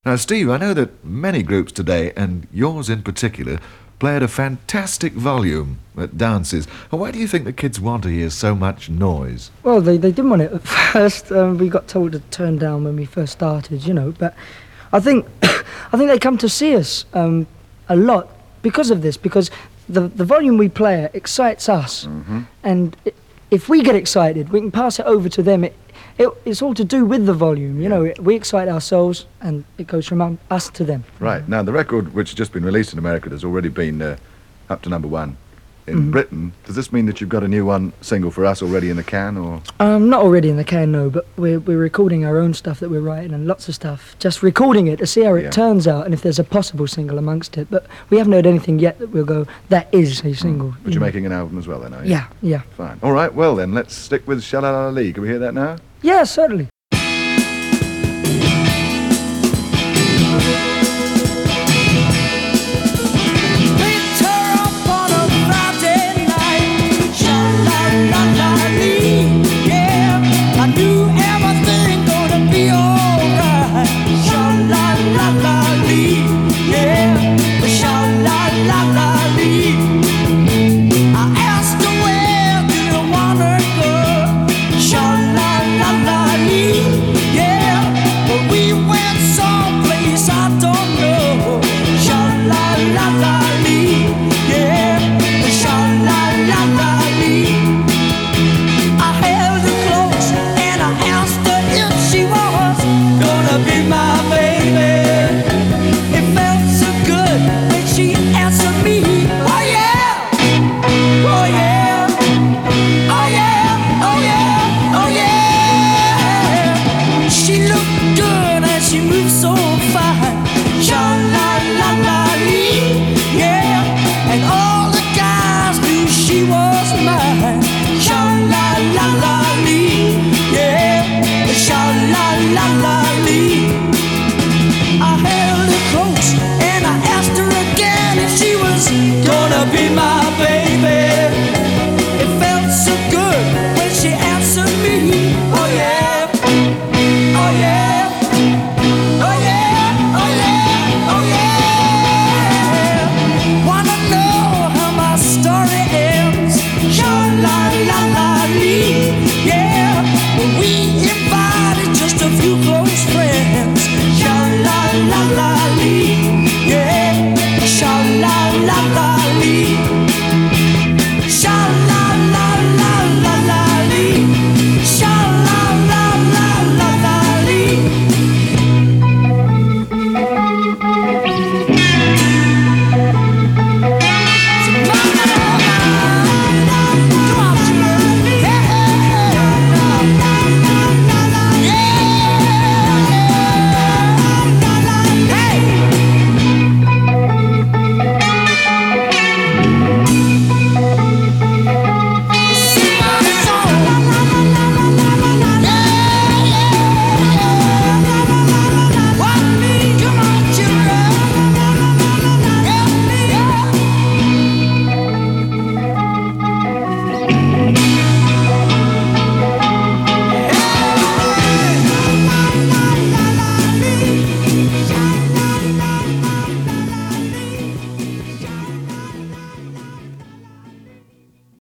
Now, Steve, I know that many groups today, and yours in particular, play at a fantastic volume at dances. Why do you think the kids want to hear so much noise? Well, they didn't want it at first. We got told to turn down when we first started, you know. But I think I think they come to see us a lot because of this, because the volume we play at excites us. And if we get excited, we can pass it over to them. It's all to do with the volume, you know. We excite ourselves, and it goes from us to them. Right. Now, the record, which has just been released in America, has already been up to #1. In Britain, does this mean that you've got a new single for us already in the can, or...? Not already in the can, no, but we're recording our own stuff that we're writing, and lots of stuff. Just recording it to see how it turns out, and if there's a possible single amongst it. But we haven't heard anything yet that we'll go, that is a single. But you're making an album as well, then, are you? Yeah, yeah. Fine. All right, well then, let's stick with Shalala Ali. Can we hear that now? Yeah, certainly.